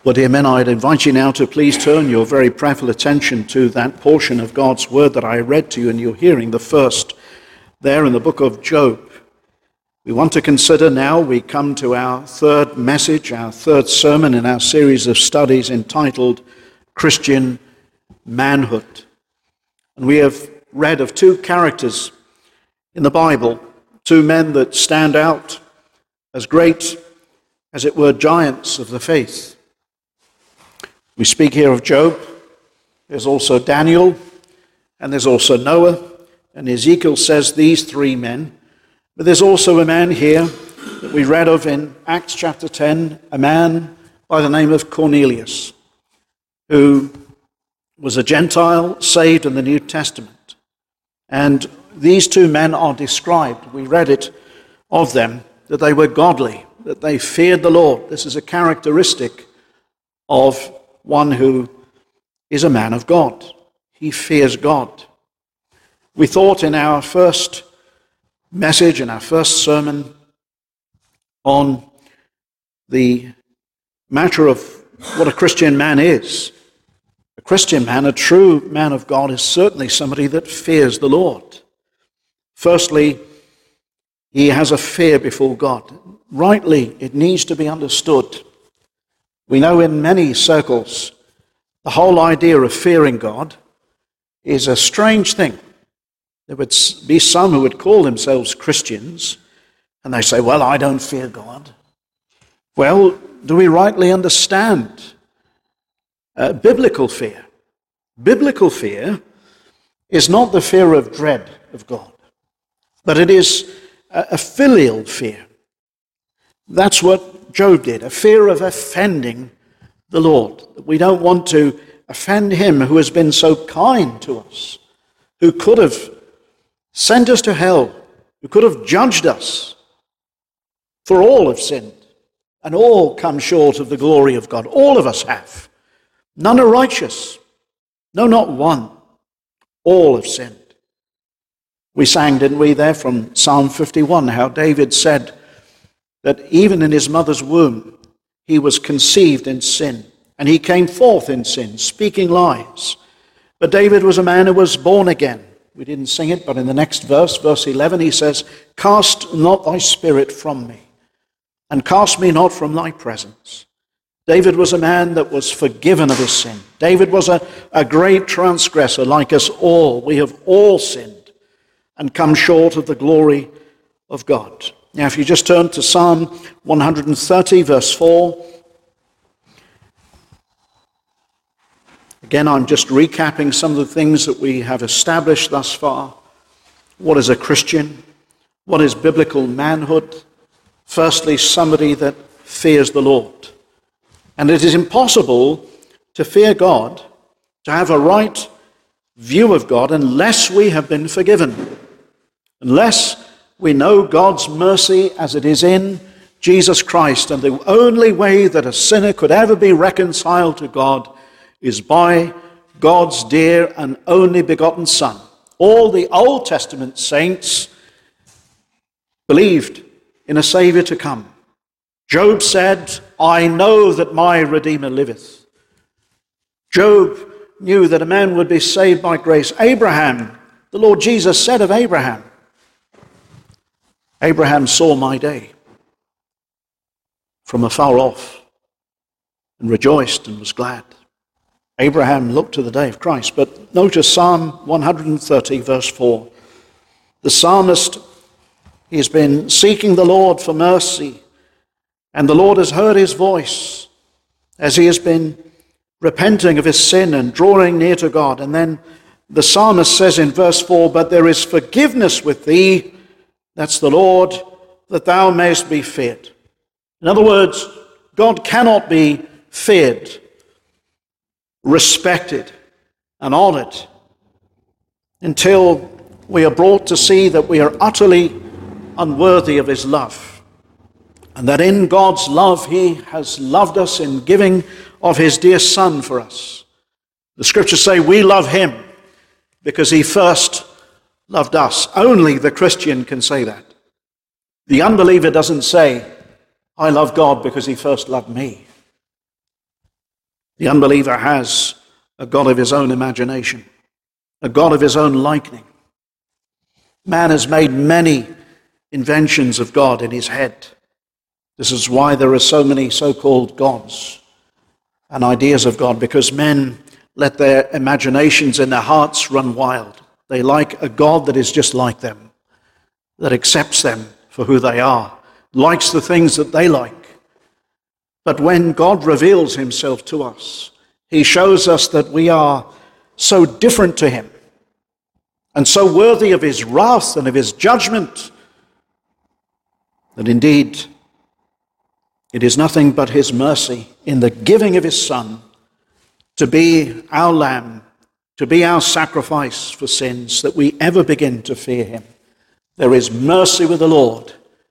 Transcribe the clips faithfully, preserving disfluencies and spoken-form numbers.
Well, dear men, I'd invite you now to please turn your very prayerful attention to that portion of God's word that I read to you in your hearing, the first there in the book of Job. We want to consider now, we come to our third message, our third sermon in our series of studies entitled Christian Manhood. And we have read of two characters in the Bible, two men that stand out as great, as it were, giants of the faith. We speak here of Job. There's also Daniel, and there's also Noah, and Ezekiel says these three men. But there's also a man here that we read of in Acts chapter ten, a man by the name of Cornelius, who was a Gentile saved in the New Testament. And these two men are described, we read it of them, that they were godly, that they feared the Lord. This is a characteristic of one who is a man of God. He fears God. We thought in our first message, in our first sermon, on the matter of what a Christian man is. A Christian man, a true man of God, is certainly somebody that fears the Lord. Firstly, he has a fear before God. Rightly, it needs to be understood. We know in many circles the whole idea of fearing God is a strange thing. There would be some who would call themselves Christians, and they say, well, I don't fear God. Well, do we rightly understand uh, biblical fear? Biblical fear is not the fear of dread of God, but it is a, a filial fear. That's what Job did, a fear of offending the Lord. We don't want to offend him who has been so kind to us, who could have sent us to hell, who could have judged us. For all have sinned, and all come short of the glory of God. All of us have. None are righteous. No, not one. All have sinned. We sang, didn't we, there from Psalm fifty-one, how David said that even in his mother's womb, he was conceived in sin, and he came forth in sin, speaking lies. But David was a man who was born again. We didn't sing it, but in the next verse, verse eleven, he says, cast not thy spirit from me, and cast me not from thy presence. David was a man that was forgiven of his sin. David was a, a great transgressor like us all. We have all sinned and come short of the glory of God. Now, if you just turn to Psalm one hundred thirty, verse four. Again, I'm just recapping some of the things that we have established thus far. What is a Christian? What is biblical manhood? Firstly, somebody that fears the Lord. And it is impossible to fear God, to have a right view of God, unless we have been forgiven. Unless we know God's mercy as it is in Jesus Christ. And the only way that a sinner could ever be reconciled to God is by God's dear and only begotten Son. All the Old Testament saints believed in a Savior to come. Job said, I know that my Redeemer liveth. Job knew that a man would be saved by grace. Abraham, the Lord Jesus said of Abraham, Abraham saw my day from afar off and rejoiced and was glad. Abraham looked to the day of Christ. But notice Psalm one hundred thirty, verse four. The psalmist, he has been seeking the Lord for mercy, and the Lord has heard his voice as he has been repenting of his sin and drawing near to God. And then the psalmist says in verse four, but there is forgiveness with thee, that's the Lord, that thou mayest be feared. In other words, God cannot be feared, respected, and honored until we are brought to see that we are utterly unworthy of his love, and that in God's love he has loved us in giving of his dear Son for us. The scriptures say we love him because he first loved us. Only the Christian can say that. The unbeliever doesn't say, I love God because he first loved me. The unbeliever has a God of his own imagination, a God of his own likening. Man has made many inventions of God in his head. This is why there are so many so-called gods and ideas of God, because men let their imaginations in their hearts run wild. They like a God that is just like them, that accepts them for who they are, likes the things that they like. But when God reveals himself to us, he shows us that we are so different to him and so worthy of his wrath and of his judgment that indeed it is nothing but his mercy in the giving of his Son to be our lamb, to be our sacrifice for sins, that we ever begin to fear him. There is mercy with the Lord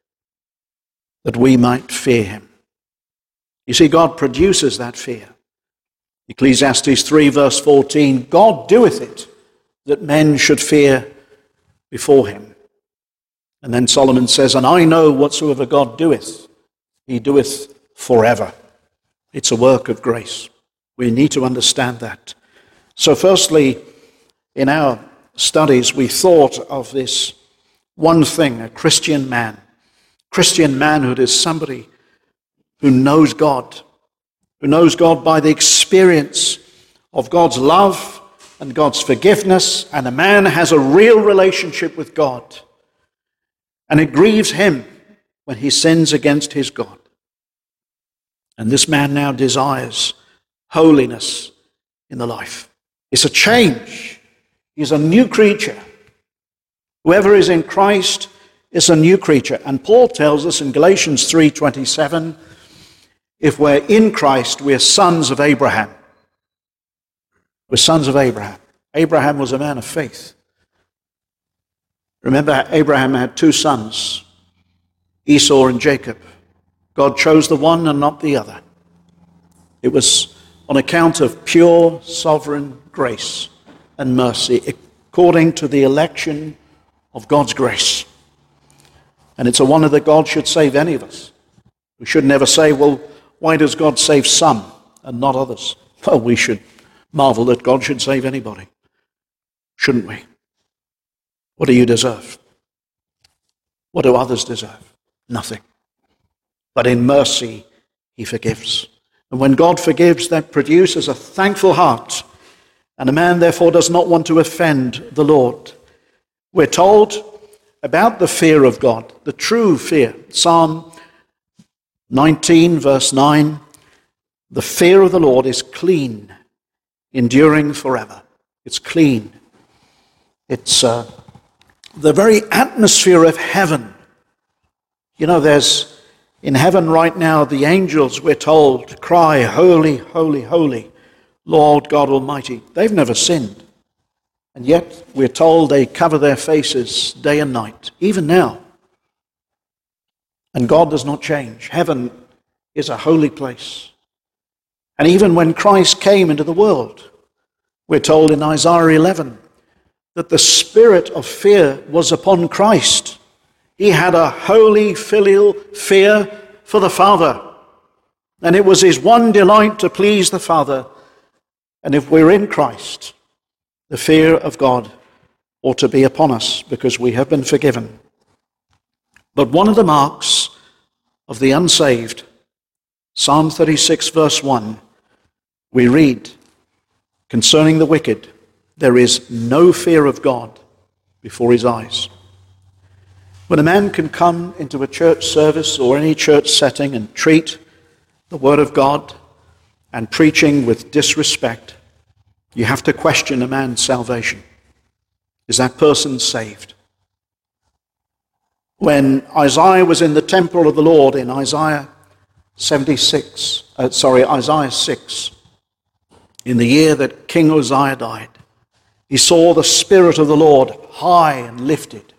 that we might fear him. You see, God produces that fear. Ecclesiastes three verse fourteen, God doeth it that men should fear before him. And then Solomon says, and I know whatsoever God doeth, he doeth forever. It's a work of grace. We need to understand that. So firstly, in our studies, we thought of this one thing, a Christian man. Christian manhood is somebody who knows God, who knows God by the experience of God's love and God's forgiveness, and a man has a real relationship with God. And it grieves him when he sins against his God. And this man now desires holiness in the life. It's a change. He's a new creature. Whoever is in Christ is a new creature. And Paul tells us in Galatians three twenty-seven, if we're in Christ, we're sons of Abraham. We're sons of Abraham. Abraham was a man of faith. Remember, Abraham had two sons, Esau and Jacob. God chose the one and not the other. It was on account of pure sovereign grace and mercy, according to the election of God's grace. And it's a wonder that God should save any of us. We should never say, well, why does God save some and not others? Well, we should marvel that God should save anybody, shouldn't we? What do you deserve? What do others deserve? Nothing. But in mercy, he forgives. And when God forgives, that produces a thankful heart. And a man, therefore, does not want to offend the Lord. We're told about the fear of God, the true fear. Psalm nineteen, verse nine, the fear of the Lord is clean, enduring forever. It's clean. It's uh, the very atmosphere of heaven. You know, there's, in heaven right now, the angels, we're told, cry, holy, holy, holy, Lord God Almighty. They've never sinned. And yet, we're told they cover their faces day and night, even now. And God does not change. Heaven is a holy place. And even when Christ came into the world, we're told in Isaiah eleven that the spirit of fear was upon Christ. He had a holy filial fear for the Father. And it was his one delight to please the Father. And if we're in Christ, the fear of God ought to be upon us because we have been forgiven. But one of the marks of the unsaved, Psalm thirty-six, verse one, we read, concerning the wicked, there is no fear of God before his eyes. When a man can come into a church service or any church setting and treat the Word of God and preaching with disrespect, you have to question a man's salvation. Is that person saved? When Isaiah was in the temple of the Lord in Isaiah seventy-six, uh, sorry, Isaiah six, in the year that King Uzziah died, he saw the Spirit of the Lord high and lifted.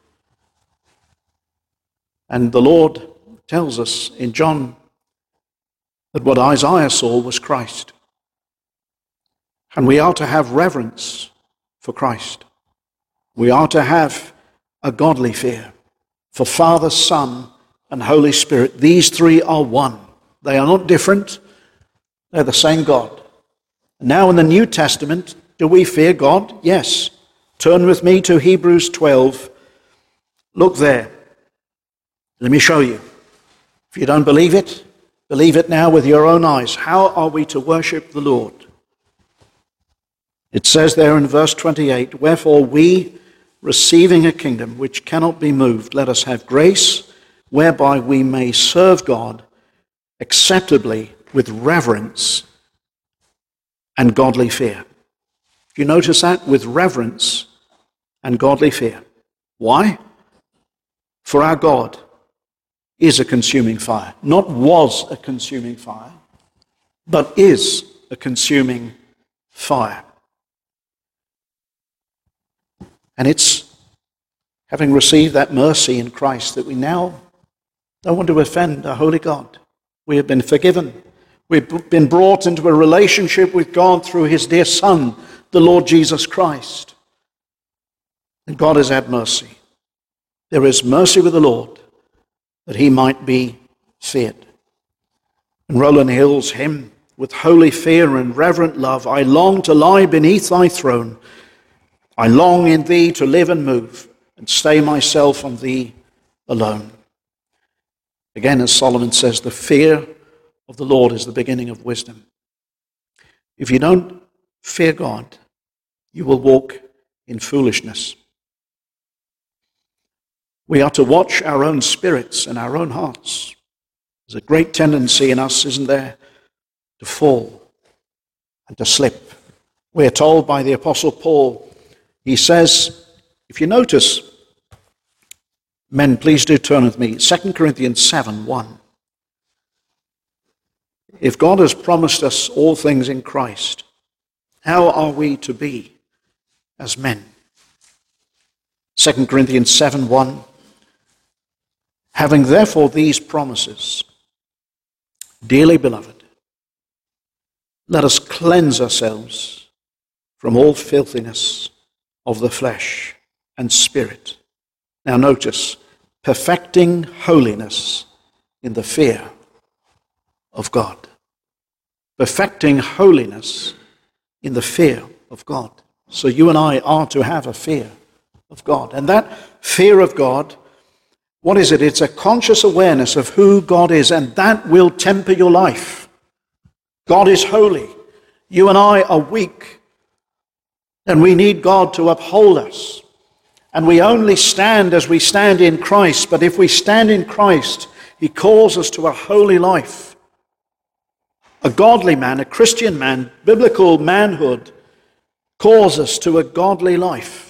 And the Lord tells us in John that what Isaiah saw was Christ. And we are to have reverence for Christ. We are to have a godly fear for Father, Son, and Holy Spirit. These three are one. They are not different. They're the same God. Now in the New Testament, do we fear God? Yes. Turn with me to Hebrews twelve. Look there. Let me show you. If you don't believe it, believe it now with your own eyes. How are we to worship the Lord? It says there in verse twenty-eight, wherefore we, receiving a kingdom which cannot be moved, let us have grace whereby we may serve God acceptably with reverence and godly fear. Do you notice that? With reverence and godly fear. Why? For our God is a consuming fire. Not was a consuming fire, but is a consuming fire. And it's having received that mercy in Christ that we now don't want to offend a holy God. We have been forgiven. We've been brought into a relationship with God through his dear Son, the Lord Jesus Christ. And God has had mercy. There is mercy with the Lord that he might be feared. And Rowland Hill's hymn, with holy fear and reverent love, I long to lie beneath thy throne. I long in thee to live and move, and stay myself on thee alone. Again, as Solomon says, the fear of the Lord is the beginning of wisdom. If you don't fear God, you will walk in foolishness. We are to watch our own spirits and our own hearts. There's a great tendency in us, isn't there, to fall and to slip. We're told by the Apostle Paul, he says, if you notice, men, please do turn with me, Second Corinthians seven one. If God has promised us all things in Christ, how are we to be as men? Second Corinthians seven one. Having therefore these promises, dearly beloved, let us cleanse ourselves from all filthiness of the flesh and spirit. Now notice, perfecting holiness in the fear of God. Perfecting holiness in the fear of God. So you and I are to have a fear of God. And that fear of God, what is it? It's a conscious awareness of who God is, and that will temper your life. God is holy. You and I are weak, and we need God to uphold us. And we only stand as we stand in Christ, but if we stand in Christ, he calls us to a holy life. A godly man, a Christian man, biblical manhood calls us to a godly life,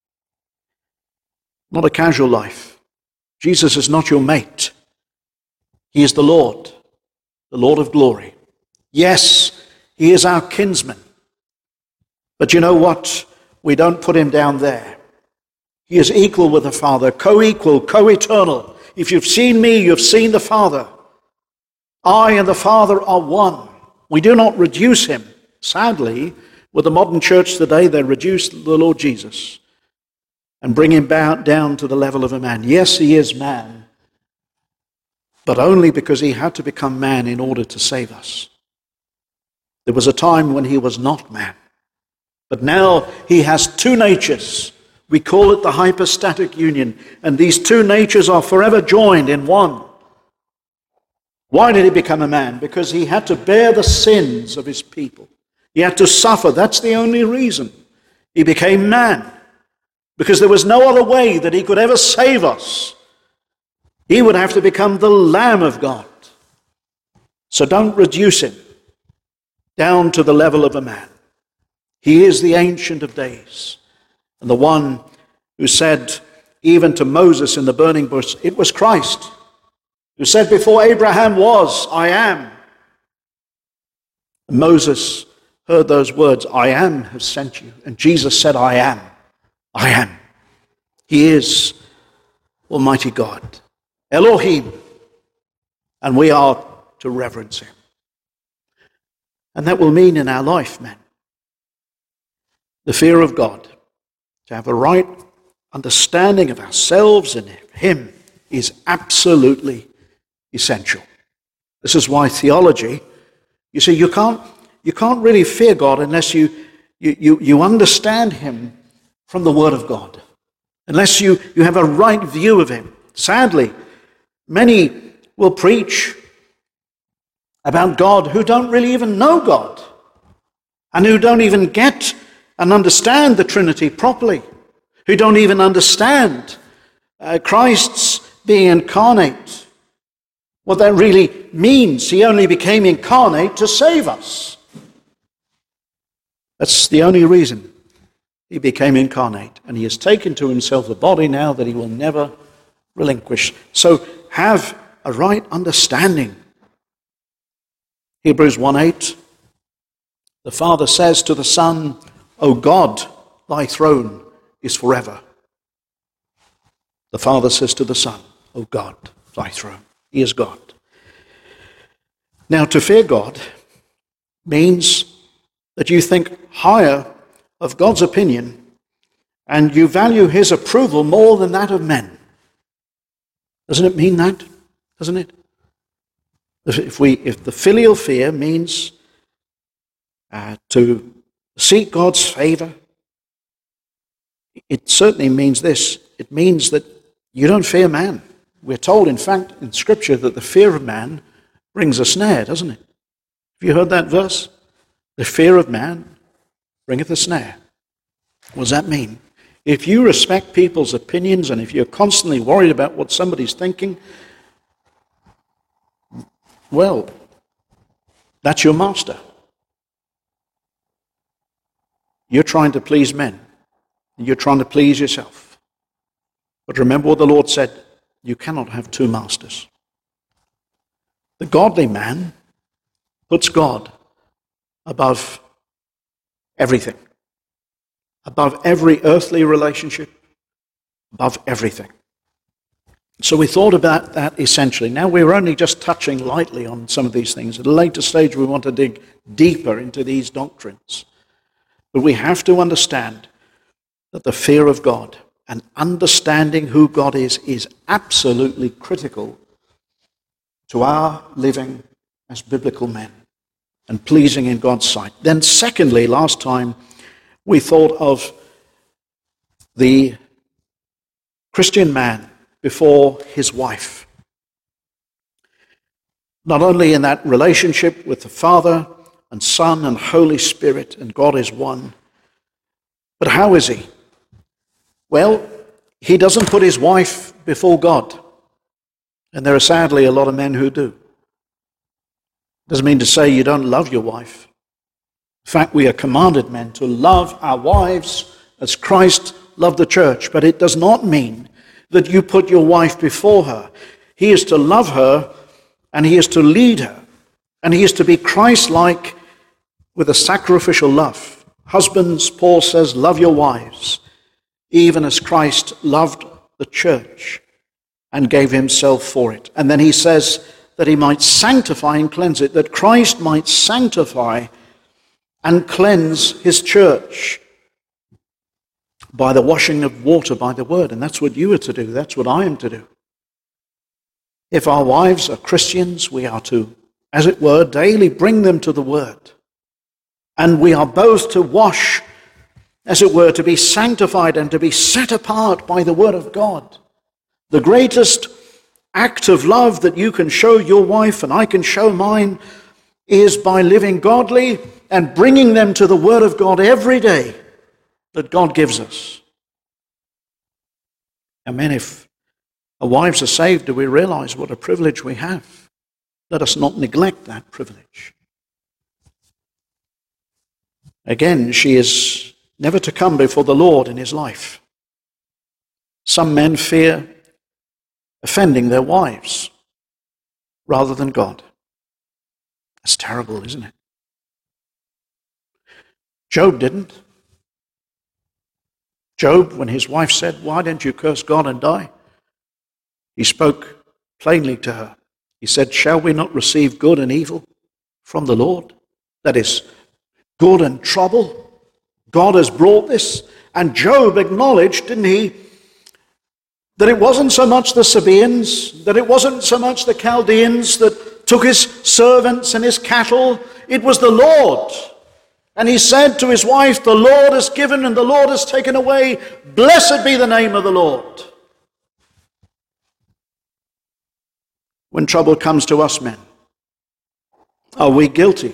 not a casual life. Jesus is not your mate. He is the Lord, the Lord of glory. Yes, he is our kinsman. But you know what? We don't put him down there. He is equal with the Father, co-equal, co-eternal. If you've seen me, you've seen the Father. I and the Father are one. We do not reduce him. Sadly, with the modern church today, they reduce the Lord Jesus and bring him down to the level of a man. Yes, he is man, but only because he had to become man in order to save us. There was a time when he was not man, but now he has two natures. We call it the hypostatic union, and these two natures are forever joined in one. Why did he become a man? Because he had to bear the sins of his people. He had to suffer. That's the only reason. He became man, because there was no other way that he could ever save us. He would have to become the Lamb of God. So don't reduce him down to the level of a man. He is the Ancient of Days, and the one who said, even to Moses in the burning bush, it was Christ, who said, before Abraham was, I am. And Moses heard those words, I am has sent you. And Jesus said, I am. I am. He is Almighty God, Elohim, and we are to reverence him. And that will mean in our life, men, the fear of God, to have a right understanding of ourselves and him is absolutely essential. This is why theology, you see, you can't, you can't really fear God unless you, you, you, you understand him from the Word of God, unless you, you have a right view of him. Sadly, many will preach about God who don't really even know God and who don't even get and understand the Trinity properly, who don't even understand uh, Christ's being incarnate, what that really means. He only became incarnate to save us. That's the only reason he became incarnate, and he has taken to himself a body now that he will never relinquish. So have a right understanding. Hebrews one eight, the Father says to the Son, O God, thy throne is forever. The Father says to the Son, O God, thy throne. He is God. Now, to fear God means that you think higher of God's opinion and you value his approval more than that of men. Doesn't it mean that? Doesn't it? If we, if the filial fear means uh, to seek God's favor, it certainly means this. It means that you don't fear man. We're told, in fact, in Scripture that the fear of man brings a snare, doesn't it? Have you heard that verse? The fear of man bringeth a snare. What does that mean? If you respect people's opinions and if you're constantly worried about what somebody's thinking, well, that's your master. You're trying to please men. And you're trying to please yourself. But remember what the Lord said, you cannot have two masters. The godly man puts God above everything, above every earthly relationship, above everything. So we thought about that essentially. Now we're only just touching lightly on some of these things. At a later stage we want to dig deeper into these doctrines. But we have to understand that the fear of God and understanding who God is is absolutely critical to our living as biblical men and pleasing in God's sight. Then secondly, last time we thought of the Christian man before his wife. Not only in that relationship with the Father and Son and Holy Spirit, and God is one, but how is he? Well, he doesn't put his wife before God. And there are sadly a lot of men who do. Doesn't mean to say you don't love your wife. In fact, we are commanded, men, to love our wives as Christ loved the church. But it does not mean that you put your wife before her. He is to love her and he is to lead her. And he is to be Christ-like with a sacrificial love. Husbands, Paul says, love your wives, even as Christ loved the church and gave himself for it. And then he says that he might sanctify and cleanse it, that Christ might sanctify and cleanse his church by the washing of water by the word. And that's what you are to do. That's what I am to do. If our wives are Christians, we are to, as it were, daily bring them to the word. And we are both to wash, as it were, to be sanctified and to be set apart by the word of God. The greatest act of love that you can show your wife and I can show mine is by living godly and bringing them to the word of God every day that God gives us. And men, if our wives are saved, do we realize what a privilege we have? Let us not neglect that privilege. Again, she is never to come before the Lord in his life. Some men fear offending their wives rather than God. That's terrible, isn't it? Job didn't. Job, when his wife said, "Why don't you curse God and die?" he spoke plainly to her. He said, "Shall we not receive good and evil from the Lord?" That is, good and trouble. God has brought this. And Job acknowledged, didn't he, that it wasn't so much the Sabaeans, that it wasn't so much the Chaldeans that took his servants and his cattle. it was the Lord. And he said to his wife, the Lord has given and the Lord has taken away. Blessed be the name of the Lord. When trouble comes to us men, are we guilty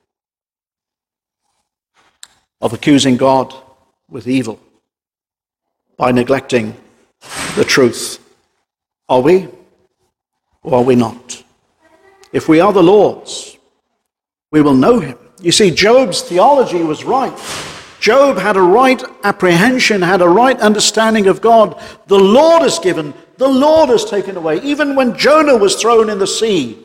of accusing God with evil by neglecting the truth? Are we or are we not? If we are the Lord's, we will know him. You see, Job's theology was right. Job had a right apprehension, had a right understanding of God. The Lord has given, the Lord has taken away. Even when Jonah was thrown in the sea,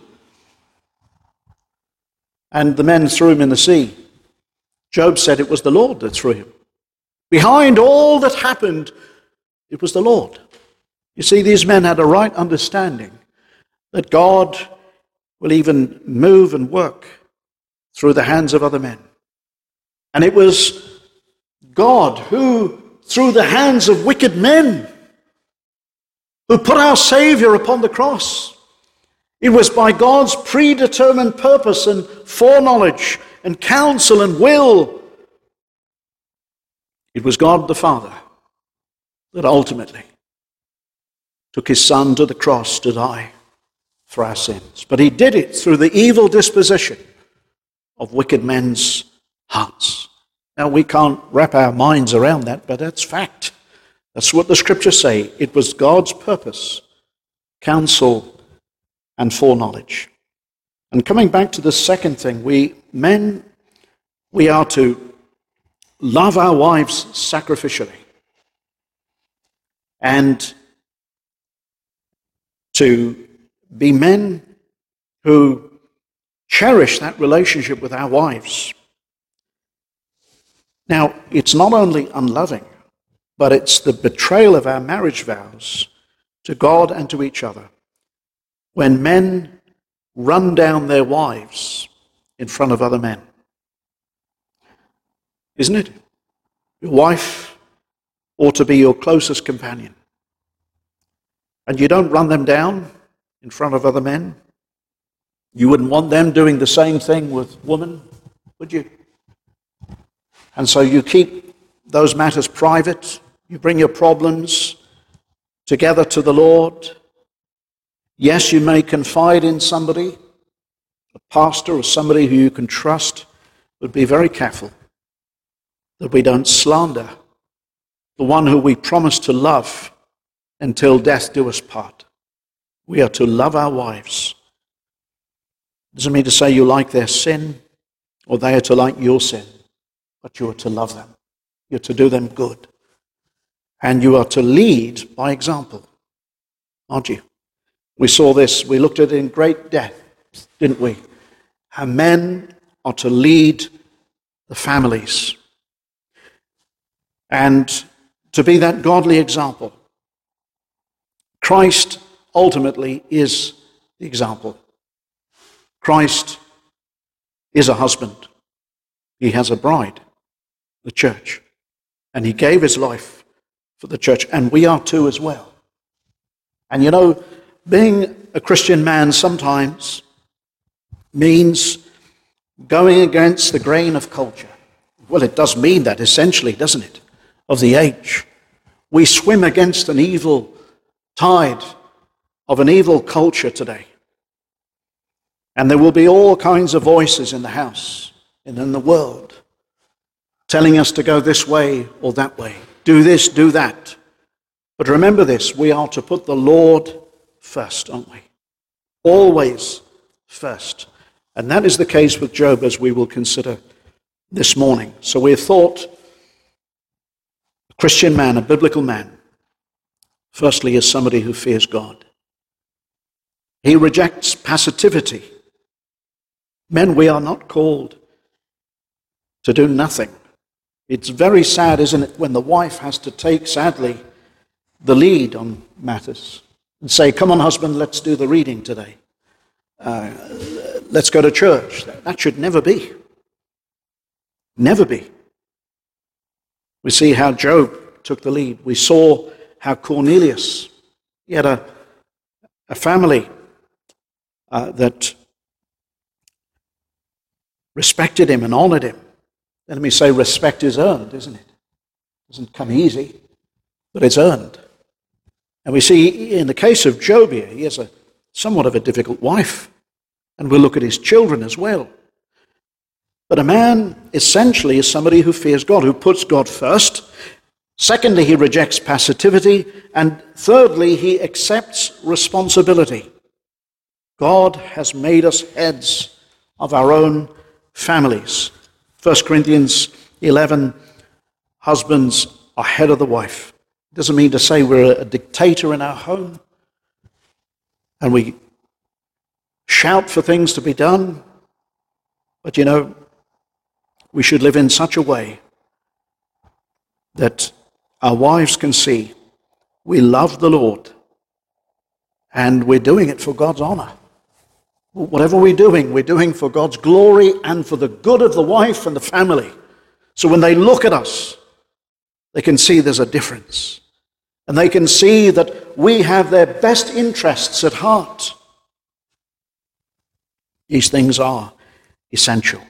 and the men threw him in the sea, Job said it was the Lord that threw him. Behind all that happened, it was the Lord. You see, these men had a right understanding that God will even move and work through the hands of other men. And it was God who, through the hands of wicked men, who put our Savior upon the cross. It was by God's predetermined purpose and foreknowledge and counsel and will. It was God the Father that ultimately took his Son to the cross to die for our sins. But he did it through the evil disposition of wicked men's hearts. Now, we can't wrap our minds around that, but that's fact. That's what the scriptures say. It was God's purpose, counsel, and foreknowledge. And coming back to the second thing, we men, we are to love our wives sacrificially and to be men who cherish that relationship with our wives. Now, it's not only unloving, but it's the betrayal of our marriage vows to God and to each other when men run down their wives in front of other men. Isn't it? Your wife ought to be your closest companion. And you don't run them down in front of other men. You wouldn't want them doing the same thing with women, would you? And so you keep those matters private. You bring your problems together to the Lord. Yes, you may confide in somebody, a pastor or somebody who you can trust, but be very careful that we don't slander the one who we promise to love until death do us part. We are to love our wives. Doesn't mean to say you like their sin or they are to like your sin, but you are to love them. You're to do them good. And you are to lead by example, aren't you? We saw this, we looked at it in great depth, didn't we? How men are to lead the families and to be that godly example. Christ ultimately is the example. Christ is a husband. He has a bride, the church. And he gave his life for the church. And we are too as well. And you know, being a Christian man sometimes means going against the grain of culture. Well, it does mean that essentially, doesn't it? Of the age. We swim against an evil tide of an evil culture today. And there will be all kinds of voices in the house and in the world telling us to go this way or that way. Do this, do that. But remember this, we are to put the Lord first, aren't we? Always first. And that is the case with Job, as we will consider this morning. So we have thought a Christian man, a biblical man, firstly is somebody who fears God. He rejects passivity. Men, we are not called to do nothing. It's very sad, isn't it, when the wife has to take, sadly, the lead on matters and say, come on, husband, let's do the reading today. Uh, let's go to church. That should never be. Never be. We see how Job took the lead. We saw how Cornelius, he had a, a family uh, that respected him and honored him. Let me say, respect is earned, isn't it? It doesn't come easy, but it's earned. And we see in the case of Job here, he has a somewhat of a difficult wife. And we'll look at his children as well. But a man essentially is somebody who fears God, who puts God first. Secondly, he rejects passivity. And thirdly, he accepts responsibility. God has made us heads of our own families. First Corinthians eleven, husbands are head of the wife. It doesn't mean to say we're a dictator in our home and we shout for things to be done. But you know, we should live in such a way that our wives can see we love the Lord and we're doing it for God's honor. Whatever we're doing, we're doing for God's glory and for the good of the wife and the family. So when they look at us, they can see there's a difference. And they can see that we have their best interests at heart. These things are essential.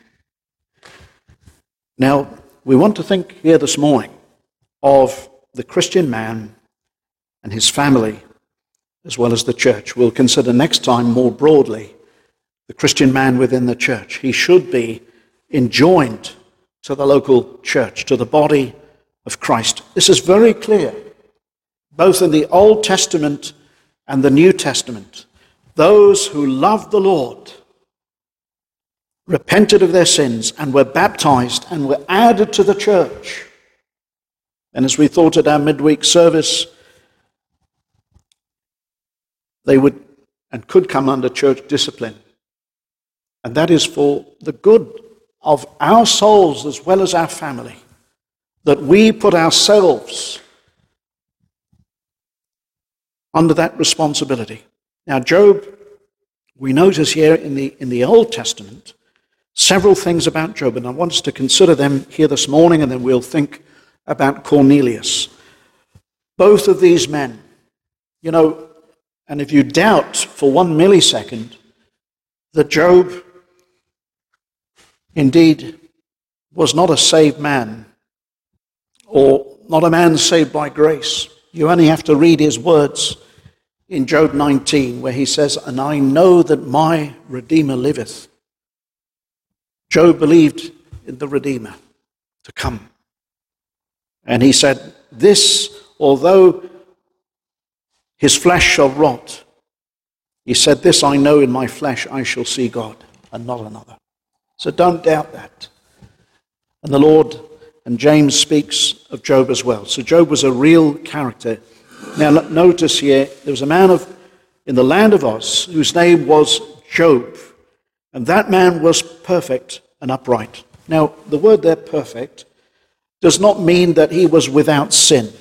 Now, we want to think here this morning of the Christian man and his family, as well as the church. We'll consider next time more broadly the Christian man within the church. He should be enjoined to the local church, to the body of Christ. This is very clear, both in the Old Testament and the New Testament. Those who loved the Lord, repented of their sins, and were baptized and were added to the church. And as we thought at our midweek service, they would and could come under church discipline. And that is for the good of our souls as well as our family, that we put ourselves under that responsibility. Now, Job, we notice here in the, in the Old Testament, several things about Job, and I want us to consider them here this morning, and then we'll think about Cornelius. Both of these men, you know, and if you doubt for one millisecond that Job indeed was not a saved man, or not a man saved by grace, you only have to read his words in Job nineteen, where he says, "And I know that my Redeemer liveth." Job believed in the Redeemer to come. And he said, "This, although his flesh shall rot," he said, "this I know in my flesh, I shall see God, and not another." So don't doubt that. And the Lord, and James speaks of Job as well. So Job was a real character. Now notice here, there was a man of in the land of Uz whose name was Job. And that man was perfect and upright. Now, the word there, perfect, does not mean that he was without sin.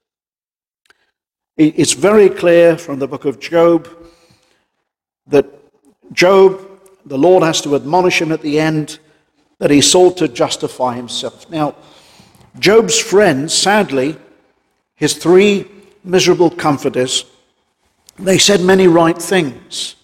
It's very clear from the book of Job that Job, the Lord has to admonish him at the end that he sought to justify himself. Now, Job's friends, sadly, his three miserable comforters, they said many right things,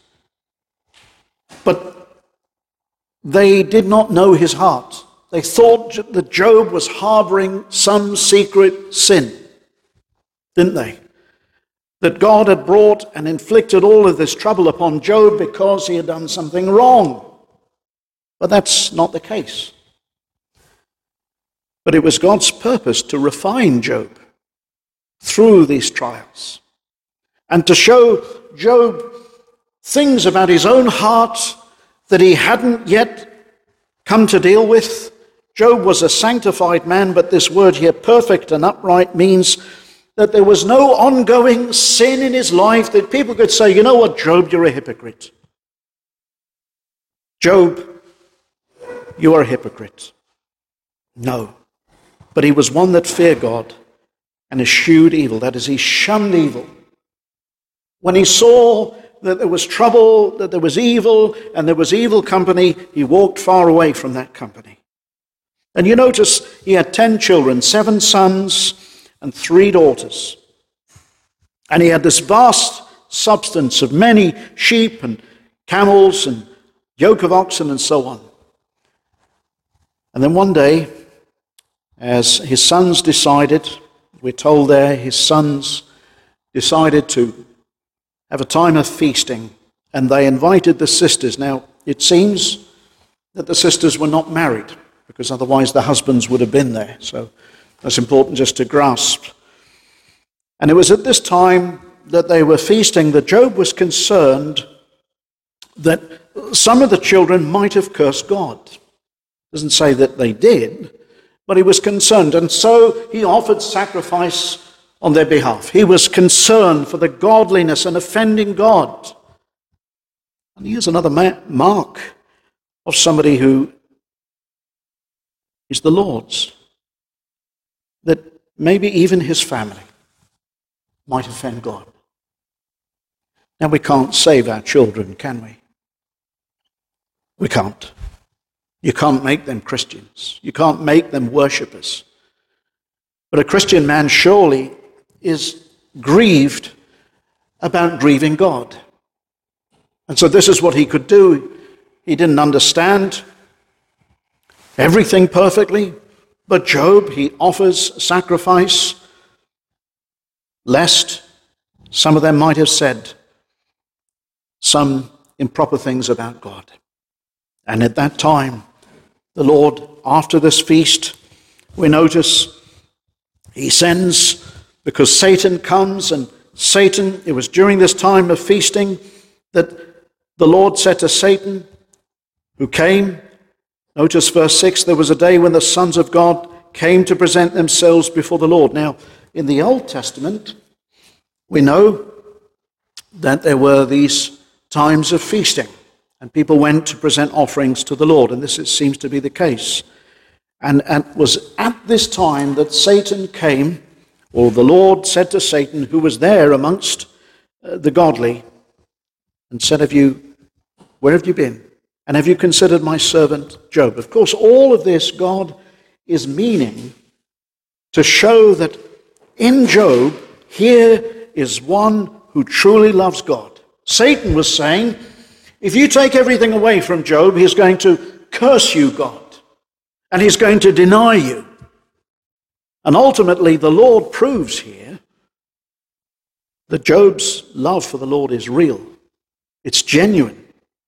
but they did not know his heart. They thought that Job was harboring some secret sin, didn't they? That God had brought and inflicted all of this trouble upon Job because he had done something wrong. But that's not the case. But it was God's purpose to refine Job through these trials and to show Job things about his own heart that he hadn't yet come to deal with. Job was a sanctified man, but this word here, perfect and upright, means that there was no ongoing sin in his life that people could say, "You know what, Job, you're a hypocrite. Job, you are a hypocrite." No. But he was one that feared God and eschewed evil. That is, he shunned evil. When he saw that there was trouble, that there was evil, and there was evil company, he walked far away from that company. And you notice he had ten children, seven sons and three daughters. And he had this vast substance of many sheep and camels and yoke of oxen and so on. And then one day, as his sons decided, we're told there, his sons decided to have a time of feasting, and they invited the sisters. Now, it seems that the sisters were not married, because otherwise the husbands would have been there. So that's important just to grasp. And it was at this time that they were feasting that Job was concerned that some of the children might have cursed God. It doesn't say that they did, but he was concerned. And so he offered sacrifice on their behalf. He was concerned for the godliness and offending God. And here's another ma- mark of somebody who is the Lord's, that maybe even his family might offend God. Now, we can't save our children, can we? We can't. You can't make them Christians. You can't make them worshippers. But a Christian man surely is grieved about grieving God. And so this is what he could do. He didn't understand everything perfectly, but Job, he offers sacrifice, lest some of them might have said some improper things about God. And at that time, the Lord, after this feast, we notice he sends, because Satan comes, and Satan, it was during this time of feasting that the Lord said to Satan, who came, notice verse six, there was a day when the sons of God came to present themselves before the Lord. Now, in the Old Testament, we know that there were these times of feasting, and people went to present offerings to the Lord, and this it seems to be the case. And, and it was at this time that Satan came, or the Lord said to Satan, who was there amongst uh, the godly, and said, "Have you, where have you been? And have you considered my servant Job?" Of course, all of this God is meaning to show that in Job, here is one who truly loves God. Satan was saying, if you take everything away from Job, he's going to curse you, God, and he's going to deny you. And ultimately, the Lord proves here that Job's love for the Lord is real. It's genuine.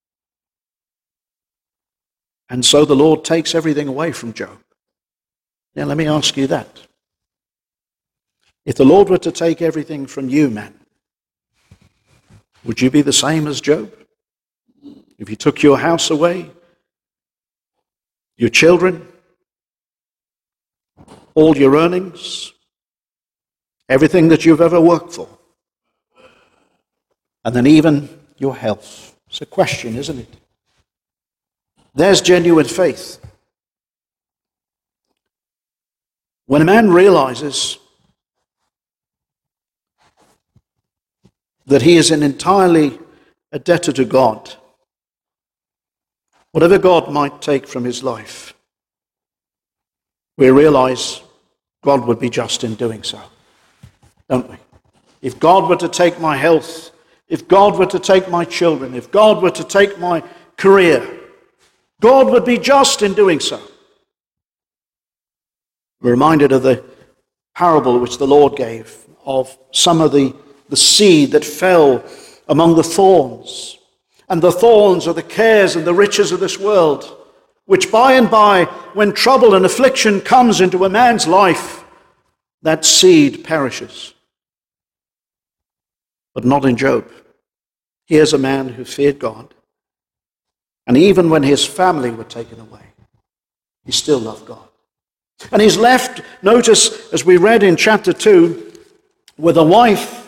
And so the Lord takes everything away from Job. Now, let me ask you that. If the Lord were to take everything from you, man, would you be the same as Job? If he took your house away, your children, all your earnings, everything that you've ever worked for, and then even your health. It's a question, isn't it? There's genuine faith. When a man realizes that he is an entirely a debtor to God, whatever God might take from his life, we realize God would be just in doing so, don't we? If God were to take my health, if God were to take my children, if God were to take my career, God would be just in doing so. We're reminded of the parable which the Lord gave of some of the, the seed that fell among the thorns. And the thorns are the cares and the riches of this world, which by and by, when trouble and affliction comes into a man's life, that seed perishes. But not in Job. Here's a man who feared God. And even when his family were taken away, he still loved God. And he's left, notice, as we read in chapter two, with a wife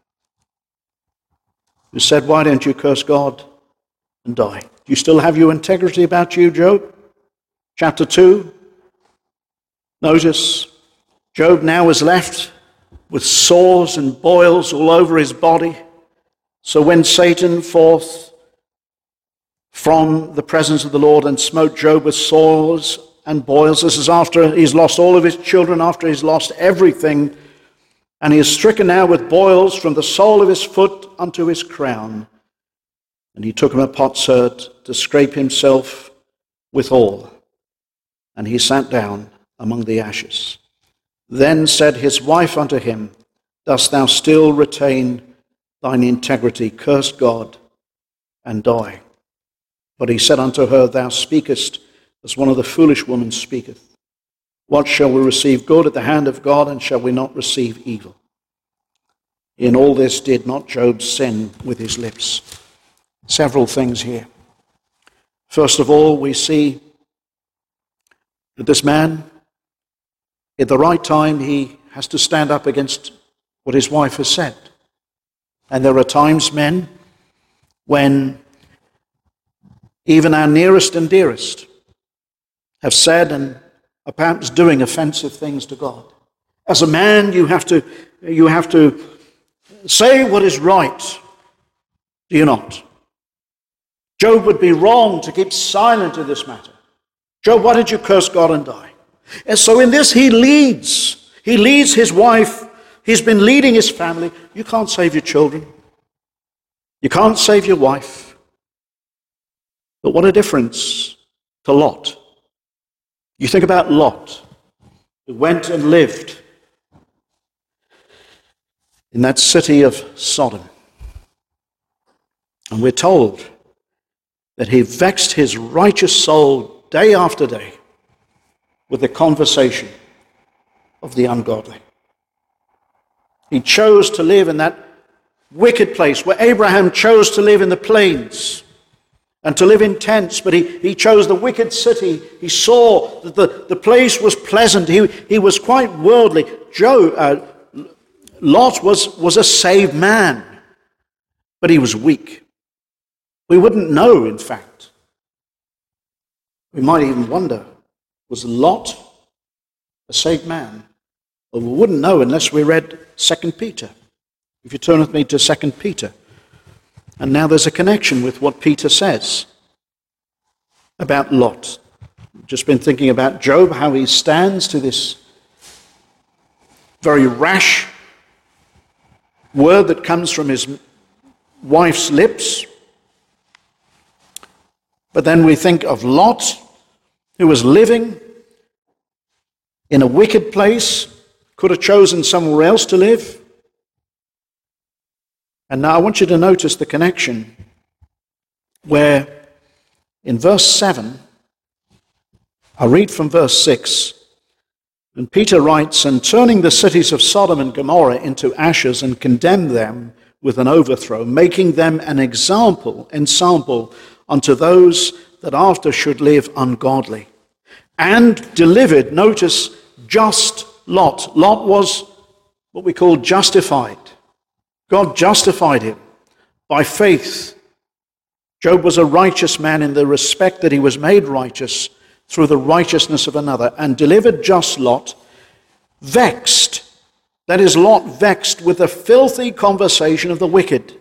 who said, "Why don't you curse God and die? Do you still have your integrity about you, Job?" Chapter two, notice, Job now is left with sores and boils all over his body. So when Satan forth from the presence of the Lord and smote Job with sores and boils, this is after he's lost all of his children, after he's lost everything, and he is stricken now with boils from the sole of his foot unto his crown. And he took him a potsherd to scrape himself withal. and he sat down among the ashes. Then said his wife unto him, Dost thou still retain thine integrity? Curse God and die. But he said unto her, Thou speakest as one of the foolish women speaketh. What shall we receive good at the hand of God, and shall we not receive evil? In all this did not Job sin with his lips? Several things here. First of all, we see that this man, at the right time, he has to stand up against what his wife has said. And there are times, men, when even our nearest and dearest have said and are perhaps doing offensive things to God. As a man, you have to, you have to say what is right, do you not? Job would be wrong to keep silent in this matter. Job, why did you curse God and die? And so in this he leads. He leads his wife. He's been leading his family. You can't save your children. You can't save your wife. But what a difference to Lot. You think about Lot, who went and lived in that city of Sodom. And we're told that he vexed his righteous soul day after day with the conversation of the ungodly. He chose to live in that wicked place where Abraham chose to live in the plains and to live in tents, but he, he chose the wicked city. He saw that the, the place was pleasant. He, he was quite worldly. Joe, uh, Lot was, was a saved man, but he was weak. We wouldn't know, in fact. We might even wonder, was Lot a saved man? Well, we wouldn't know unless we read Second Peter. If you turn with me to Second Peter. And now there's a connection with what Peter says about Lot. Just been thinking about Job, how he stands to this very rash word that comes from his wife's lips. But then we think of Lot, who was living in a wicked place, could have chosen somewhere else to live. And now I want you to notice the connection where in verse seven, I'll read from verse six, and Peter writes, And turning the cities of Sodom and Gomorrah into ashes, and condemned them with an overthrow, making them an example, ensample unto those that after should live ungodly. And delivered, notice, just Lot. Lot was what we call justified. God justified him by faith. Job was a righteous man in the respect that he was made righteous through the righteousness of another, and delivered just Lot, vexed, that is, Lot vexed with the filthy conversation of the wicked.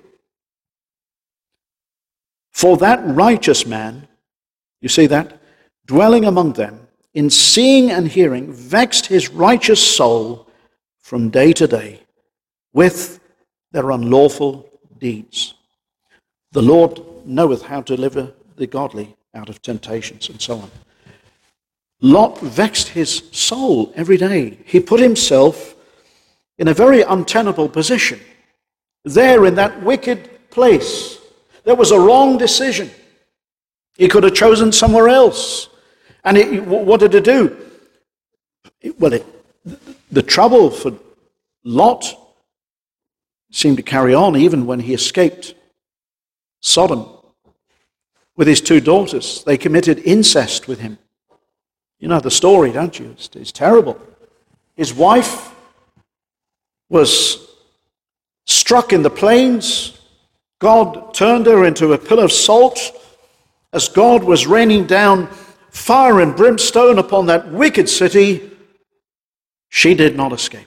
For that righteous man, you see that, dwelling among them, in seeing and hearing, vexed his righteous soul from day to day with their unlawful deeds. The Lord knoweth how to deliver the godly out of temptations, and so on. Lot vexed his soul every day. He put himself in a very untenable position. There in that wicked place, there was a wrong decision. He could have chosen somewhere else. And it, what did it do? Well, it, the trouble for Lot seemed to carry on even when he escaped Sodom with his two daughters. They committed incest with him. You know the story, don't you? It's, it's terrible. His wife was struck in the plains. God turned her into a pillar of salt as God was raining down fire and brimstone upon that wicked city. She did not escape.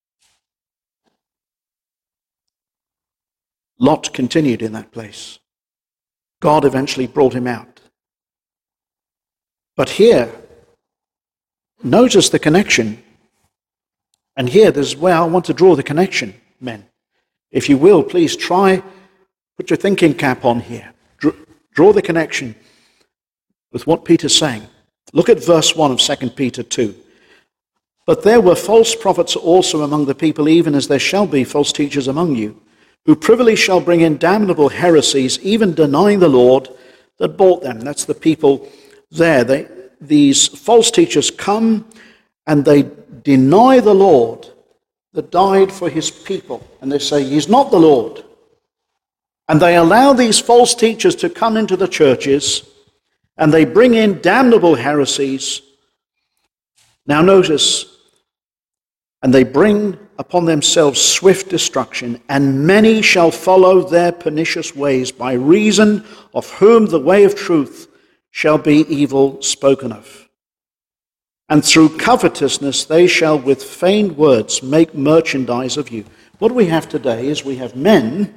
Lot continued in that place. God eventually brought him out. But here, notice the connection. And here, this is where I want to draw the connection, men. If you will, please try, put your thinking cap on here. Draw the connection with what Peter's saying. Look at verse one of Second Peter two. But there were false prophets also among the people, even as there shall be false teachers among you, who privily shall bring in damnable heresies, even denying the Lord that bought them. That's the people there. They, these false teachers come and they deny the Lord that died for his people. And they say, he's not the Lord. And they allow these false teachers to come into the churches, and they bring in damnable heresies. Now notice, and they bring upon themselves swift destruction, and many shall follow their pernicious ways, by reason of whom the way of truth shall be evil spoken of. And through covetousness they shall with feigned words make merchandise of you. What we have today is we have men,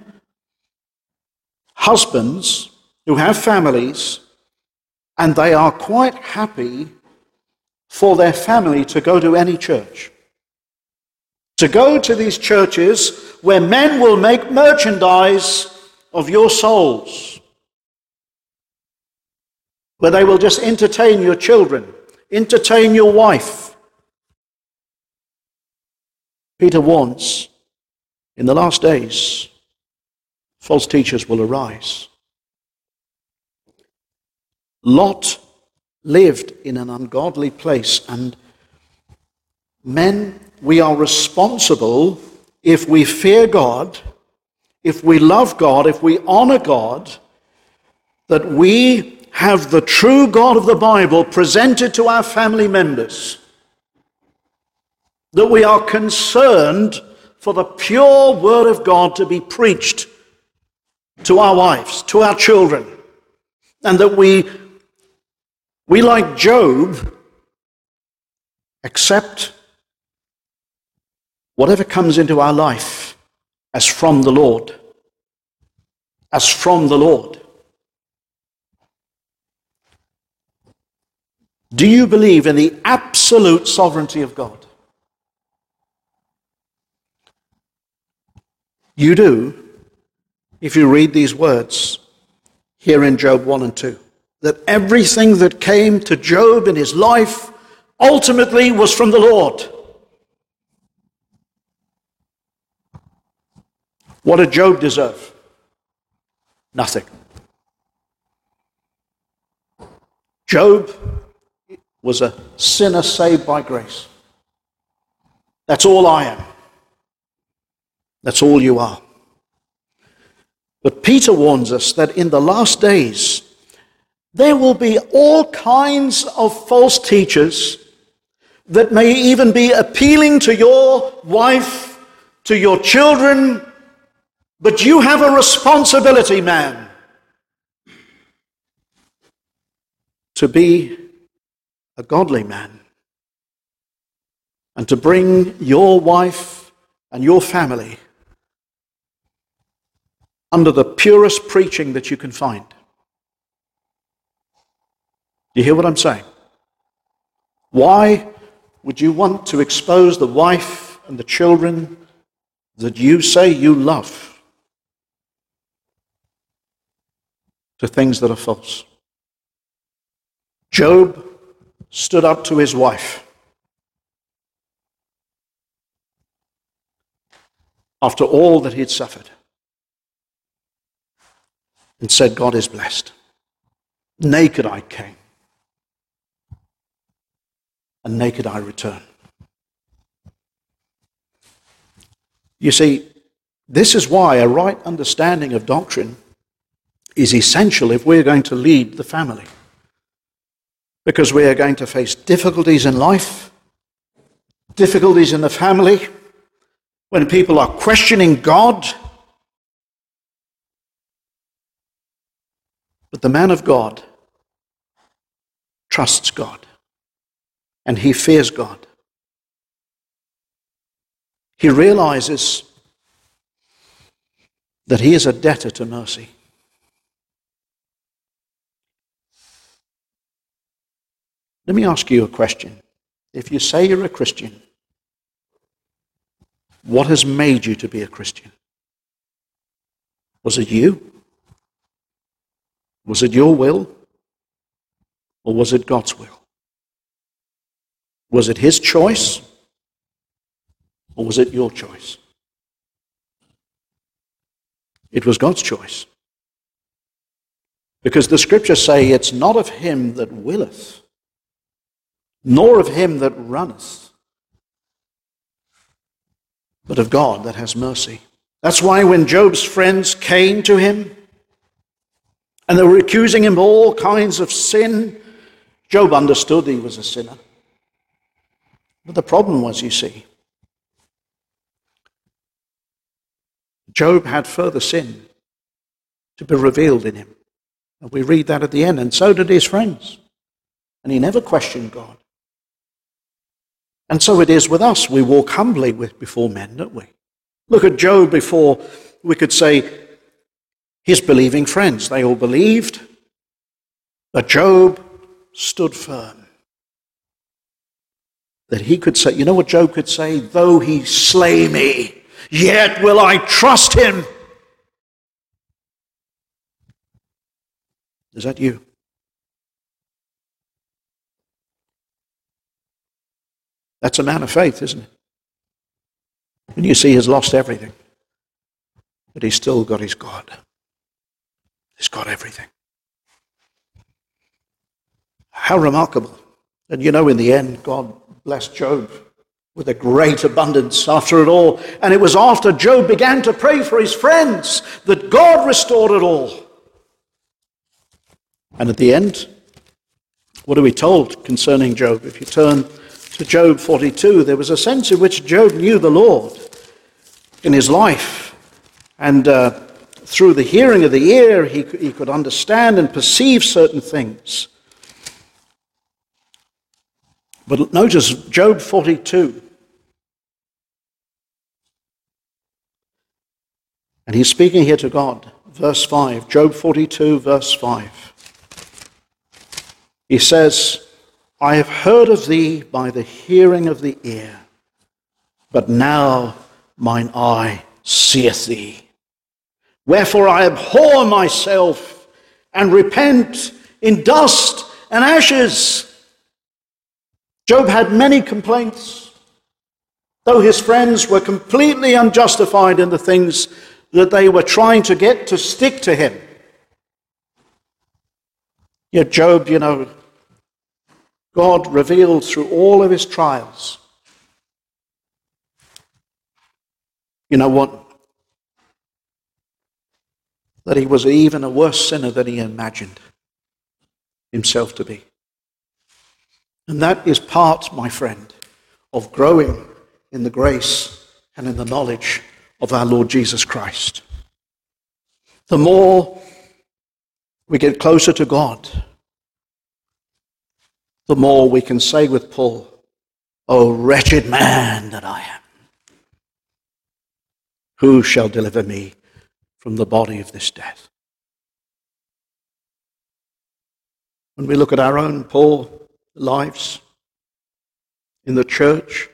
husbands, who have families, and they are quite happy for their family to go to any church. To go to these churches where men will make merchandise of your souls, where they will just entertain your children, entertain your wife. Peter warns, in the last days, false teachers will arise. Lot lived in an ungodly place, and men, we are responsible, if we fear God, if we love God, if we honor God, that we have the true God of the Bible presented to our family members, that we are concerned for the pure word of God to be preached to our wives, to our children, and that we, we like Job, accept whatever comes into our life as from the Lord, as from the Lord. Do you believe in the absolute sovereignty of God? You do, if you read these words here in Job one and two, that everything that came to Job in his life ultimately was from the Lord. What did Job deserve? Nothing. Job was a sinner saved by grace. That's all I am. That's all you are. But Peter warns us that in the last days, there will be all kinds of false teachers that may even be appealing to your wife, to your children, but you have a responsibility, man, to be a godly man and to bring your wife and your family under the purest preaching that you can find. Do you hear what I'm saying? Why would you want to expose the wife and the children that you say you love to things that are false? Job stood up to his wife after all that he'd suffered and said, God is blessed. Naked I came, and naked I return. You see, this is why a right understanding of doctrine is essential if we're going to lead the family. Because we are going to face difficulties in life, difficulties in the family, when people are questioning God. But the man of God trusts God, and he fears God. He realizes that he is a debtor to mercy. Let me ask you a question. If you say you're a Christian, what has made you to be a Christian? Was it you? Was it your will? Or was it God's will? Was it his choice? Or was it your choice? It was God's choice. Because the scriptures say it's not of him that willeth, nor of him that runneth, but of God that has mercy. That's why when Job's friends came to him and they were accusing him of all kinds of sin, Job understood he was a sinner. But the problem was, you see, Job had further sin to be revealed in him. And we read that at the end, and so did his friends. And he never questioned God. And so it is with us. We walk humbly with, before men, don't we? Look at Job before, we could say, his believing friends. They all believed, but Job stood firm. That he could say, you know what Job could say? Though he slay me, yet will I trust him. Is that you? That's a man of faith, isn't it? When you see he's lost everything, but he's still got his God. He's got everything. How remarkable. And you know, in the end, God blessed Job with a great abundance after it all. And it was after Job began to pray for his friends that God restored it all. And at the end, what are we told concerning Job? If you turn to Job forty-two, there was a sense in which Job knew the Lord in his life. And uh, through the hearing of the ear, he, he could understand and perceive certain things. But notice Job forty-two. And he's speaking here to God. Verse five. Job forty-two, verse five. He says, I have heard of thee by the hearing of the ear, but now mine eye seeth thee. Wherefore I abhor myself and repent in dust and ashes. Job had many complaints, though his friends were completely unjustified in the things that they were trying to get to stick to him. Yet Job, you know, God revealed through all of his trials. You know what? That he was even a worse sinner than he imagined himself to be. And that is part, my friend, of growing in the grace and in the knowledge of our Lord Jesus Christ. The more we get closer to God, the more we can say with Paul, O wretched man that I am, who shall deliver me from the body of this death? When we look at our own poor lives in the church,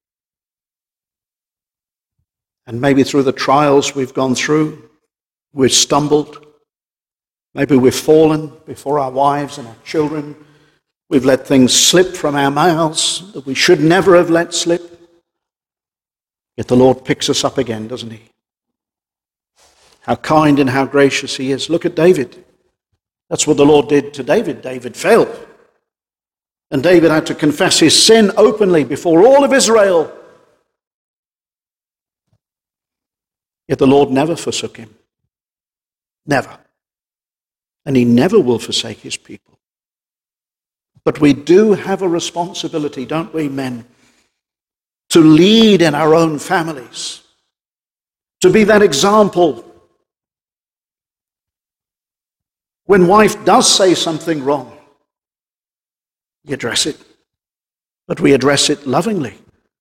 and maybe through the trials we've gone through, we've stumbled, maybe we've fallen before our wives and our children, we've let things slip from our mouths that we should never have let slip. Yet the Lord picks us up again, doesn't he? How kind and how gracious he is. Look at David. That's what the Lord did to David. David fell. And David had to confess his sin openly before all of Israel. Yet the Lord never forsook him. Never. And he never will forsake his people. But we do have a responsibility, don't we, men, to lead in our own families, to be that example. When wife does say something wrong, we address it, but we address it lovingly.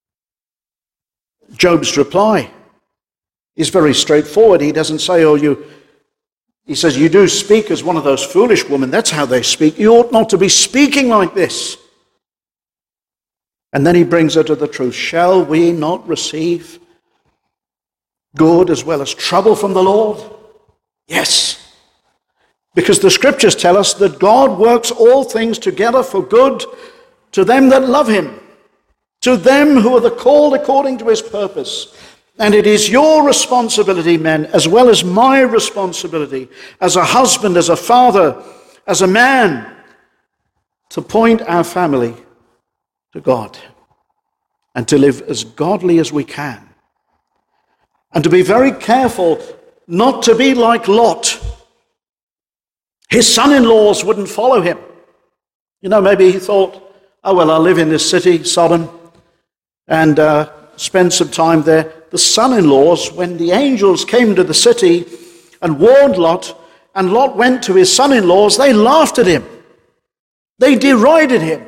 Job's reply is very straightforward. He doesn't say, oh, you... He says, you do speak as one of those foolish women. That's how they speak. You ought not to be speaking like this. And then he brings her to the truth. Shall we not receive good as well as trouble from the Lord? Yes. Because the scriptures tell us that God works all things together for good to them that love him. to them who are the called according to his purpose. And it is your responsibility, men, as well as my responsibility as a husband, as a father, as a man, to point our family to God and to live as godly as we can. And to be very careful not to be like Lot. His son-in-laws wouldn't follow him. You know, maybe he thought, oh, well, I'll live in this city, Sodom, and uh, spend some time there. The son-in-laws, when the angels came to the city and warned Lot, and Lot went to his son-in-laws, they laughed at him. They derided him.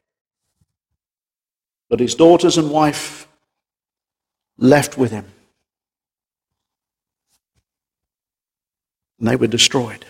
But his daughters and wife left with him. And they were destroyed.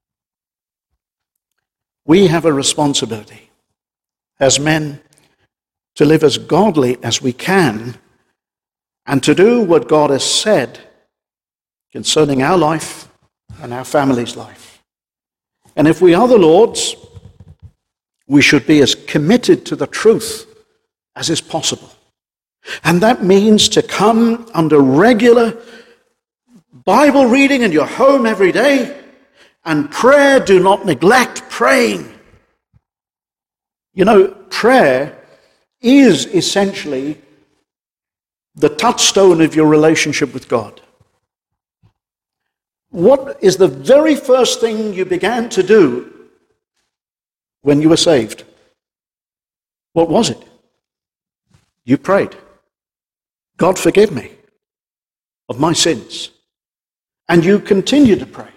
We have a responsibility as men to live as godly as we can and to do what God has said concerning our life and our family's life. And if we are the Lord's, we should be as committed to the truth as is possible. And that means to come under regular Bible reading in your home every day, and prayer. Do not neglect praying. You know, prayer is essentially the touchstone of your relationship with God. What is the very first thing you began to do when you were saved? What was it? You prayed, God, forgive me of my sins. And you continue to pray.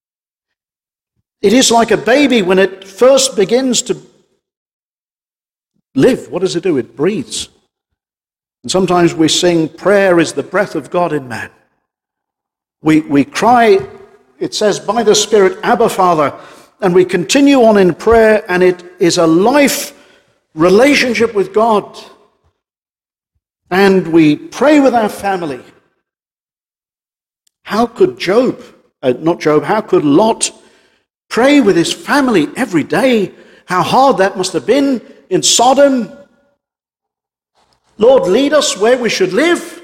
It is like a baby when it first begins to live. What does it do? It breathes. And sometimes we sing, prayer is the breath of God in man. We, we cry, it says, by the Spirit, Abba, Father, and we continue on in prayer, and it is a life relationship with God. And we pray with our family. How could Job, uh, not Job, how could Lot pray with his family every day? How hard that must have been in Sodom. Lord, lead us where we should live.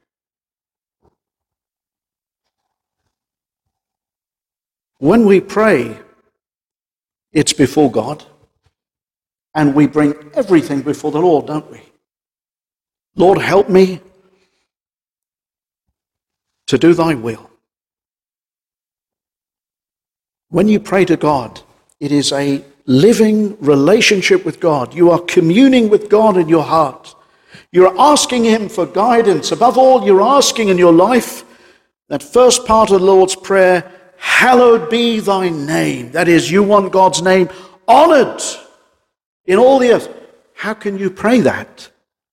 When we pray, it's before God, and we bring everything before the Lord, don't we? Lord, help me to do thy will. When you pray to God, it is a living relationship with God. You are communing with God in your heart. You're asking him for guidance. Above all, you're asking in your life, that first part of the Lord's Prayer, hallowed be thy name. That is, you want God's name honored in all the earth. How can you pray that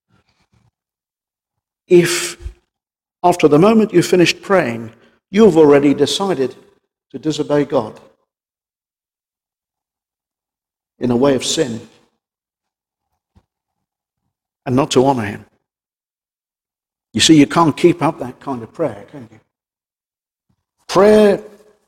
if after the moment you finished praying, you've already decided to disobey God in a way of sin and not to honor him? You see, you can't keep up that kind of prayer, can you? Prayer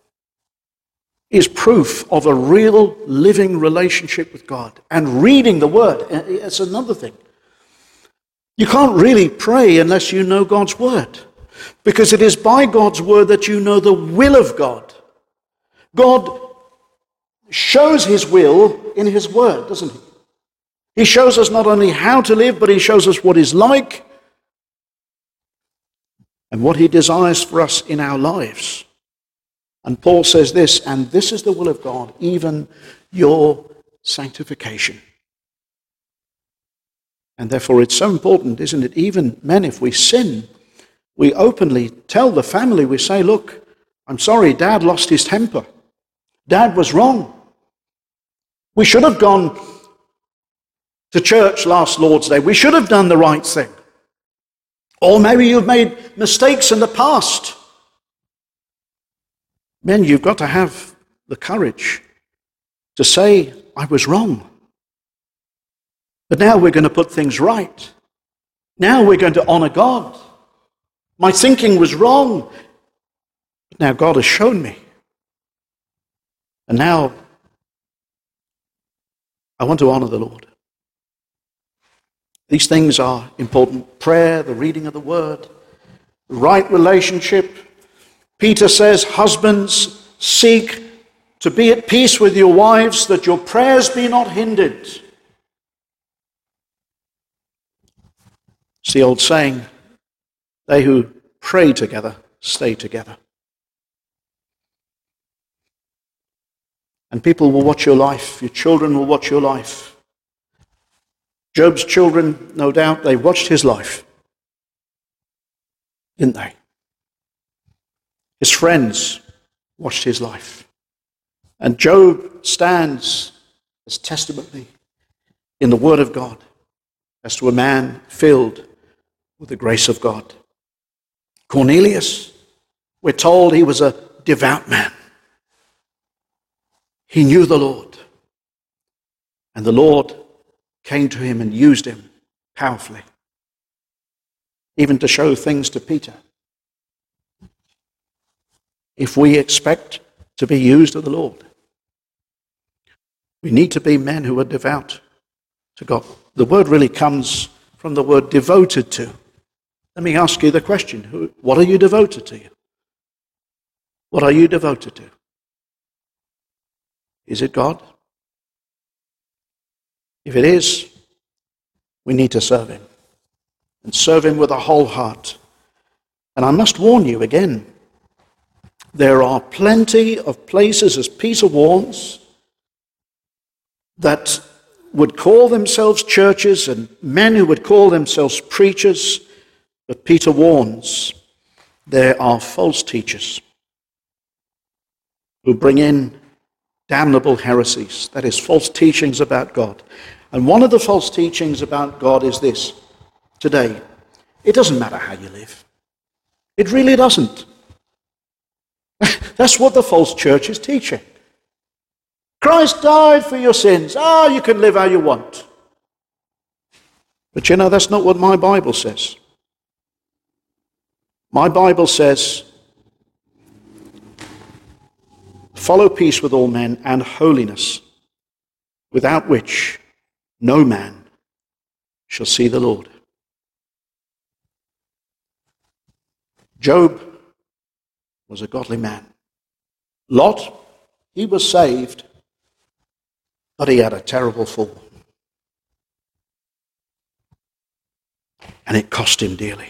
is proof of a real living relationship with God. And reading the Word, it's another thing. You can't really pray unless you know God's Word. Because it is by God's Word that you know the will of God. God shows his will in his Word, doesn't he? He shows us not only how to live, but he shows us what he's like and what he desires for us in our lives. And Paul says this, and this is the will of God, even your sanctification. And therefore it's so important, isn't it? Even men, if we sin, we openly tell the family, we say, look, I'm sorry, Dad lost his temper. Dad was wrong. We should have gone to church last Lord's Day. We should have done the right thing. Or maybe you've made mistakes in the past. Men, you've got to have the courage to say, I was wrong. But now we're going to put things right. Now we're going to honor God. My thinking was wrong. But now God has shown me. And now I want to honor the Lord. These things are important. Prayer, the reading of the word, right relationship. Peter says, husbands, seek to be at peace with your wives, that your prayers be not hindered. It's the old saying, they who pray together stay together. And people will watch your life. Your children will watch your life. Job's children, no doubt, they watched his life, didn't they? His friends watched his life. And Job stands as testimony in the Word of God as to a man filled with the grace of God. Cornelius, we're told he was a devout man. He knew the Lord. And the Lord came to him and used him powerfully, even to show things to Peter. If we expect to be used of the Lord, we need to be men who are devout to God. The word really comes from the word devoted to. Let me ask you the question, who, what are you devoted to? What are you devoted to? Is it God? If it is, we need to serve him, and serve him with a whole heart. And I must warn you again, there are plenty of places, as Peter warns, that would call themselves churches and men who would call themselves preachers, but Peter warns there are false teachers who bring in damnable heresies, that is, false teachings about God. And one of the false teachings about God is this, today, it doesn't matter how you live. It really doesn't. That's what the false church is teaching. Christ died for your sins. Ah, oh, you can live how you want. But you know, that's not what my Bible says. My Bible says, follow peace with all men and holiness, without which no man shall see the Lord. Job was a godly man. Lot, he was saved, but he had a terrible fall. And it cost him dearly.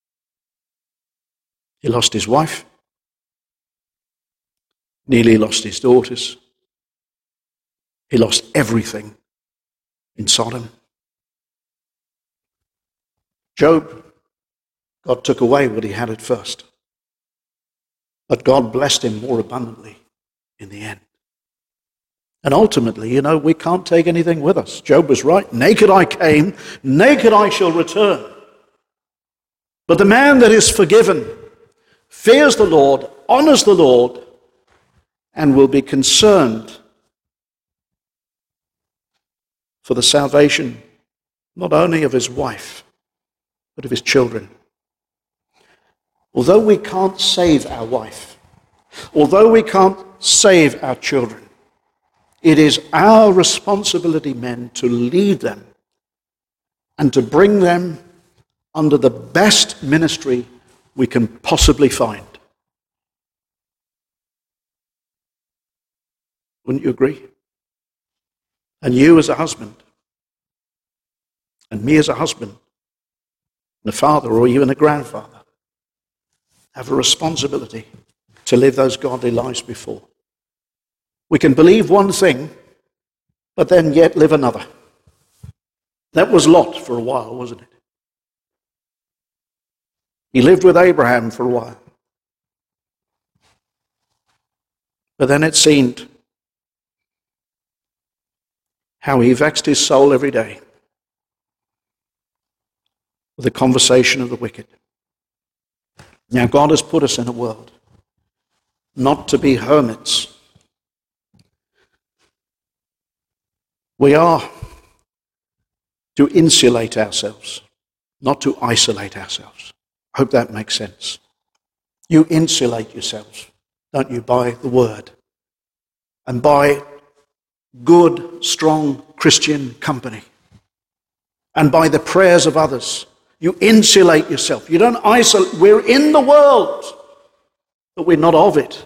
He lost his wife, nearly lost his daughters. He lost everything in Sodom. Job, God took away what he had at first. But God blessed him more abundantly in the end. And ultimately, you know, we can't take anything with us. Job was right. Naked I came, naked I shall return. But the man that is forgiven fears the Lord, honors the Lord, and will be concerned for the salvation not only of his wife, but of his children. Although we can't save our wife, although we can't save our children, it is our responsibility, men, to lead them and to bring them under the best ministry we can possibly find. Wouldn't you agree? And you as a husband, and me as a husband, and a father or even a grandfather, have a responsibility to live those godly lives before. We can believe one thing, but then yet live another. That was Lot for a while, wasn't it? He lived with Abraham for a while. But then it seemed how he vexed his soul every day with the conversation of the wicked. Now God has put us in a world not to be hermits. We are to insulate ourselves, not to isolate ourselves. I hope that makes sense. You insulate yourselves, don't you, by the word and by good, strong Christian company. and by the prayers of others. You insulate yourself. You don't isolate. We're in the world, but we're not of it.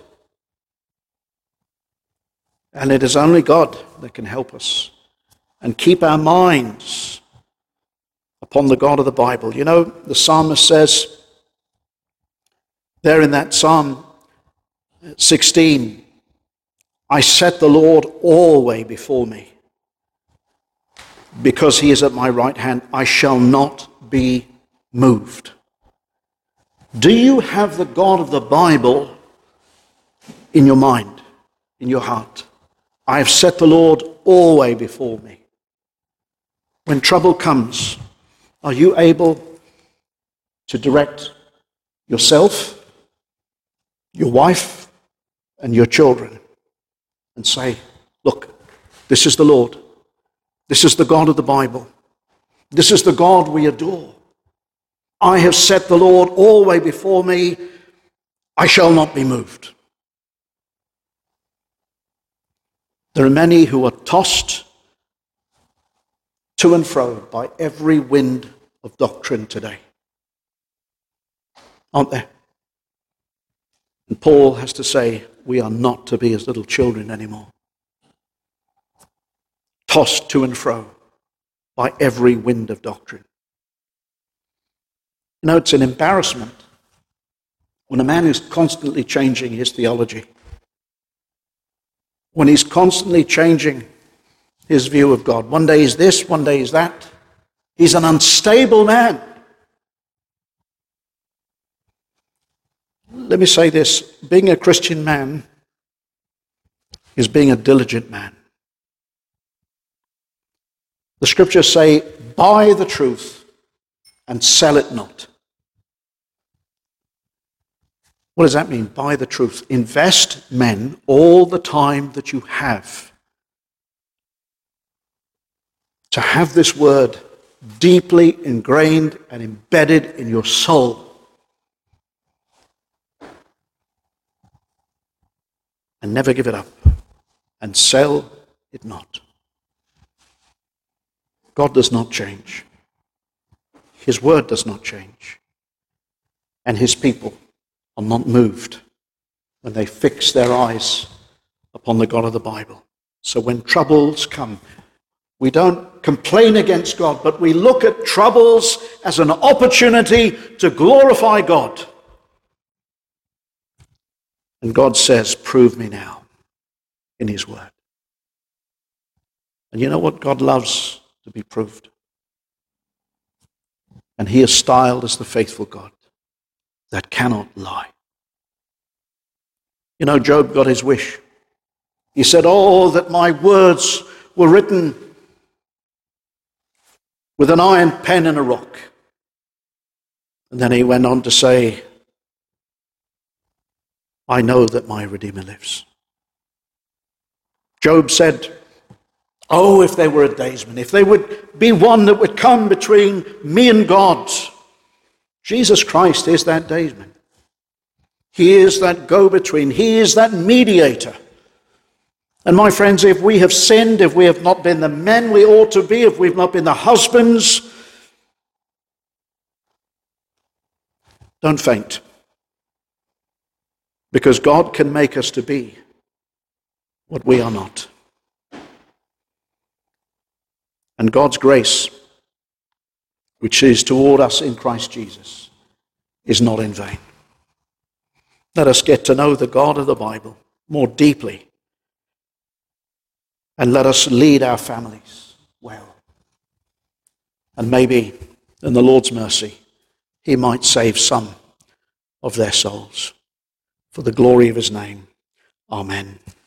And it is only God that can help us and keep our minds upon the God of the Bible. You know, the psalmist says there in that Psalm sixteen, I set the Lord always before me. Because he is at my right hand, I shall not be moved. Do you have the God of the Bible in your mind, in your heart? I have set the Lord always before me. When trouble comes, are you able to direct yourself, your wife, and your children and say, look, this is the Lord. This is the God of the Bible. This is the God we adore. I have set the Lord always before me. I shall not be moved. There are many who are tossed to and fro by every wind of doctrine today, aren't there? And Paul has to say, we are not to be as little children anymore. Tossed to and fro by every wind of doctrine. You know, it's an embarrassment when a man is constantly changing his theology, when he's constantly changing his view of God. One day he's this, one day he's that. He's an unstable man. Let me say this, being a Christian man is being a diligent man. The scriptures say, buy the truth and sell it not. What does that mean? Buy the truth. Invest, men, all the time that you have to have this word deeply ingrained and embedded in your soul. And never give it up. And sell it not. God does not change. His word does not change. And his people are not moved when they fix their eyes upon the God of the Bible. So when troubles come, we don't complain against God, but we look at troubles as an opportunity to glorify God. And God says, prove me now in his word. And you know what? God loves to be proved. And he is styled as the faithful God that cannot lie. You know, Job got his wish. He said, oh, that my words were written with an iron pen and a rock. And then he went on to say, I know that my Redeemer lives. Job said, oh, if there were a daysman, if there would be one that would come between me and God. Jesus Christ is that daysman. He is that go-between. He is that mediator. And my friends, if we have sinned, if we have not been the men we ought to be, if we've not been the husbands, don't faint. Because God can make us to be what we are not. And God's grace, which is toward us in Christ Jesus, is not in vain. Let us get to know the God of the Bible more deeply. And let us lead our families well. And maybe, in the Lord's mercy, he might save some of their souls. For the glory of his name. Amen.